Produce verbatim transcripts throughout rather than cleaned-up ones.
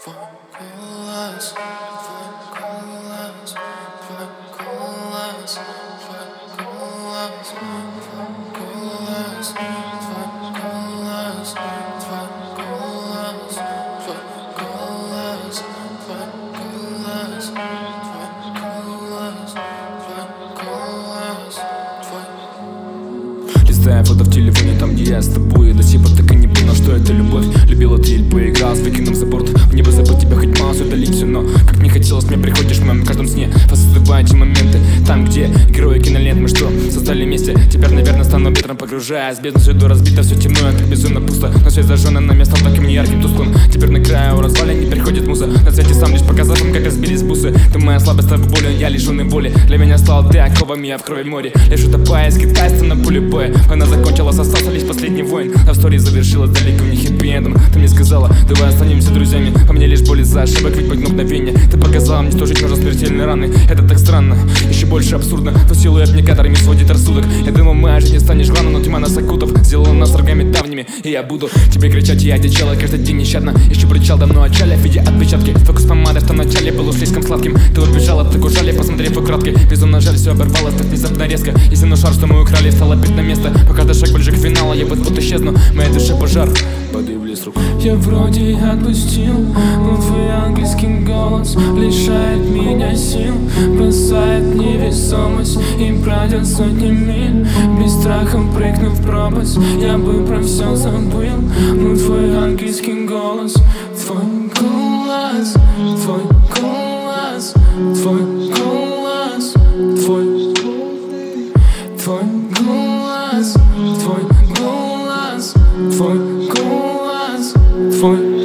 Твой голос, твой голос, твой голос, твой голос, твой голос, твой голос, твой голос, твой голос, твой голос, твой голос, твой голос, твой. Листая фото в телефоне, там где я с тобой, и до сих пор так и не понял, что это любовь. Любила ты или поиграл с выкинув за борт. Мне бы забыть тебя хоть малость удалить все, но как не хотелось, мне приходишь в моем каждом сне. Воссоздавая эти моменты, там где герои кинолент мы что, создали вместе. Теперь, наверное, стану ветром, погружаясь в бездну среду разбито, все темно, так безумно пусто. Но свет зажженный на место таким неярким, тусклым. Теперь на краю развалин не приходит муза. На свете сам лишь показав им, как разбились бусы. Ты моя слабость, так болью, я лишённый воли. Для меня стал ты оковами, я в крови море. Лишь утопая из китайца на поле боя. Она закончилась, остался лишь последний воин. А в истории завершилась далеко не хэппи-эндом. Ты мне сказала, давай останемся друзьями. По мне лишь боль из-за ошибок, ведь мгновение. Ты показала мне, что жить нужно смертельной раны. Это так странно, еще больше абсурдно. То силуэт мне кадрами сводит рассудок. Я думал, моя жизнь не станешь главной, но тьма нас окутав сделала нас врагами давними. И я буду тебе кричать, я одичала каждый день нещадно. Еще причал давно отчали, видя отпечатки. Фокус помады в том начале был уж слишком сладким. Ты убежала, так ужали, посмотрев украдкой. Безумно жаль, все оборвалось так внезапно резко. И земной шар, что мы украли, стал опять на место. Пока до шаг ближе к финалу, я вот-вот исчезну. Моей душе пожар, воды в лес рук. Я вроде отпустил, но твой ангельский голос лишает меня сил, бросает невесомость и пройдет сотни миль. Без страха прыгнув в пропасть, я бы про все забыл. Но твой ангельский голос, твой голос, твой голос, твой голос, твой, твой голос, твой голос, твой голос, твой.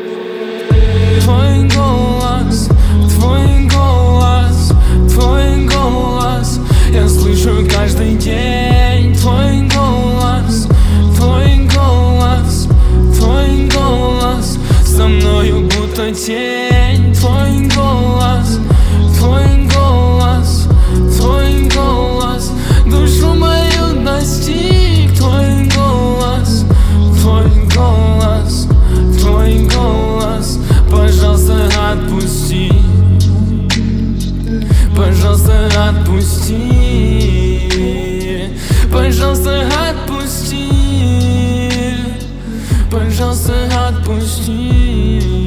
Твой голос, твой голос, твой голос я слышу каждый день. Твой голос, твой голос, твой голос со мною будто тень. Твой голос, твой голос, твой голос душу мою достиг. Твой голос, твой голос, твой голос, пожалуйста, отпусти, пожалуйста, отпусти, пожалуйста, отпусти, пожалуйста, отпусти.